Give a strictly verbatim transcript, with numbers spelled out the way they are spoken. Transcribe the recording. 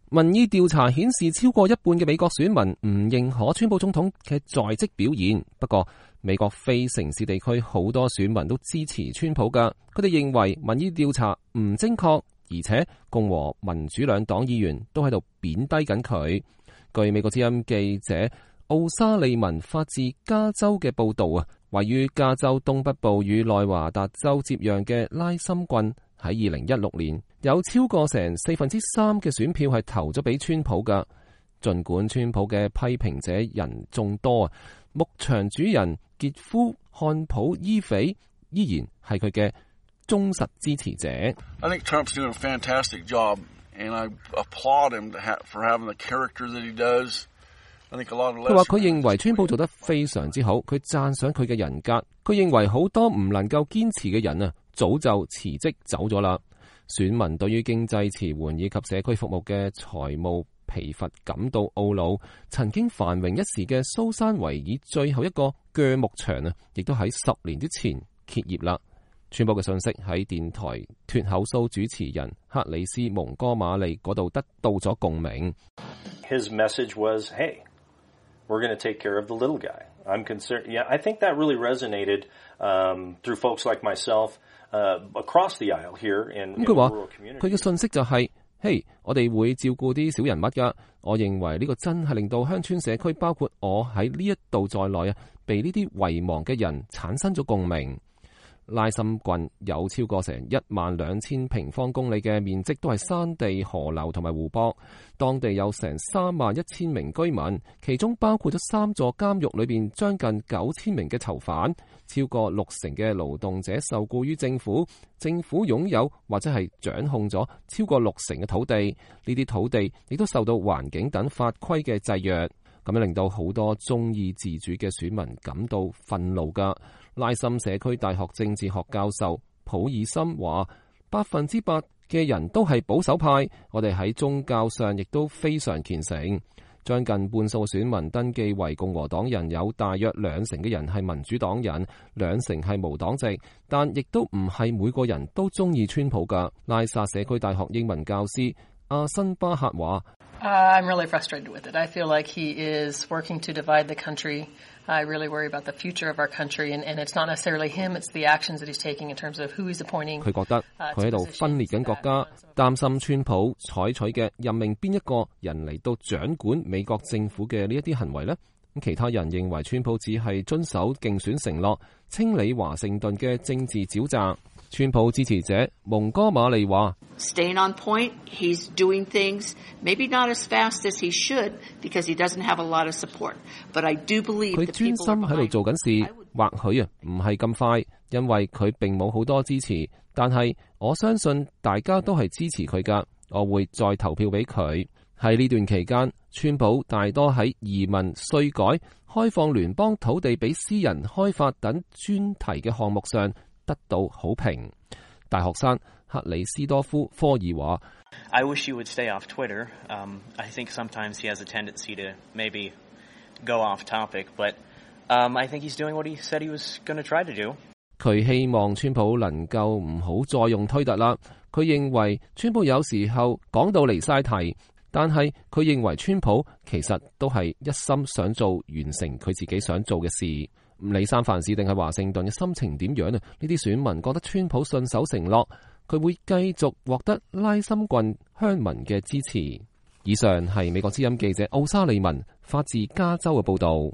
民意調查顯示，超過一半嘅美國選民唔認可川普總統嘅在職表現。不過，美國非城市地區好多選民都支持川普㗎。佢哋認為民意調查唔正確，而且共和民主兩黨議員都喺度貶低緊佢。據美國之音記者奧沙利文發自加州嘅報導啊，位於加州東北部與內華達州接壤嘅拉森郡喺二零一六年有超過成四分之三嘅選票係投咗俾川普㗎。儘管川普嘅批評者人眾多啊，牧場主人傑夫漢普伊斐依然係佢嘅忠實支持者。 I think Trump's doing a fantastic job, and I applaud him for having the character that he does. 佢話佢認為川普做得非常之好，佢讚賞佢嘅人格。佢認為好多唔能夠堅持嘅人啊，早就辭職走咗啦。選民對於經濟遲緩以及社區服務嘅財務疲乏感到懊惱。曾經繁榮一時嘅蘇珊維爾最後一個鋸木場啊，亦都喺十年之前結業啦。川普嘅信息喺電台脱口秀主持人克里斯蒙哥馬利嗰度得到咗共鳴。 His message was, hey, we're going to take care of the little guy. I'm concerned. Yeah, I think that really resonated um, through folks like myself uh, across the aisle here in, in rural communities. 佢嘅信息就係、是，嘿，我哋會照顧啲小人物㗎。我認為呢個真係令到鄉村社區，包括我喺呢一度在內啊，被呢啲遺忘嘅人產生咗共鳴。拉森郡有超過成一萬兩千平方公里嘅面積，都係山地、河流同埋湖泊。當地有成三萬一千名居民，其中包括咗三座監獄裏邊將近九千名嘅囚犯。超過六成嘅勞動者受僱於政府，政府擁有或者係掌控咗超過六成嘅土地。呢啲土地亦都受到環境等法規嘅制約。咁樣令到好多中意自主嘅選民感到憤怒㗎。拉森社區大學政治學教授普爾森話：百分之百嘅人都係保守派，我哋喺宗教上亦都非常虔誠。將近半數選民登記為共和黨人，有大約兩成嘅人係民主黨人，兩成係無黨籍，但亦都唔係每個人都中意川普㗎。拉薩社區大學英文教師阿辛巴克話 ：Uh, I'm really frustrated with it. I feel like he is working to divide the country. I really worry about the future of our country, and, and it's not necessarily him, it's the actions that he's taking in terms of who he's appointing. 佢覺得佢喺度分裂緊國家，擔心川普採取嘅任命邊一個人嚟到掌管美國政府嘅呢一啲行為呢？咁其他人認為川普只係遵守競選承諾，清理華盛頓嘅政治沼澤。川普支持者蒙哥馬利話 ：Staying on point, he's doing things maybe not as fast as he should because he doesn't have a lot of support. But I do believe 佢專心喺度做緊事，或許啊唔係咁快，因為佢並冇好多支持。但係我相信大家都係支持佢㗎，我會再投票俾佢。喺呢段期間，川普大多喺移民、稅改、開放聯邦土地俾私人開發等專題嘅項目上得到好評。大學生克里斯多夫科爾話 I wish you would stay off Twitter. Um, I think sometimes he has a tendency to maybe go off topic, but um, I think he's doing what he said he was going to try to do. 佢希望川普能夠唔好再用推特啦。佢認為川普有時候講到離晒題，但係佢認為川普其實都係一心想做完成佢自己想做嘅事。唔理三藩市定係華盛頓嘅心情點樣啊？呢啲選民覺得川普信守承諾，佢會繼續獲得拉森郡鄉民嘅支持。以上係美國之音記者奧沙利文發自加州嘅報導。